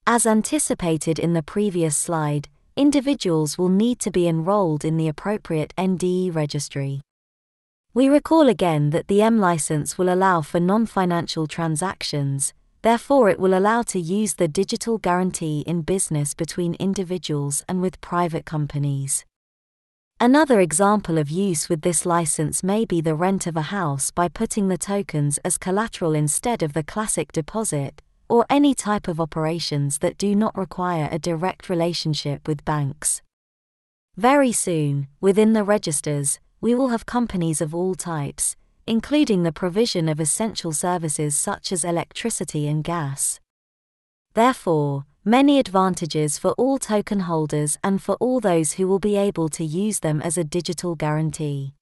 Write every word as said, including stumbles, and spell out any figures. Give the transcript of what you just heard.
As anticipated in the previous slide, individuals will need to be enrolled in the appropriate N D E registry. We recall again that the M license will allow for non-financial transactions, therefore it will allow to use the digital guarantee in business between individuals and with private companies. Another example of use with this license may be the rent of a house by putting the tokens as collateral instead of the classic deposit, or any type of operations that do not require a direct relationship with banks. Very soon, within the registers, we will have companies of all types, including the provision of essential services such as electricity and gas. Therefore, many advantages for all token holders and for all those who will be able to use them as a digital guarantee.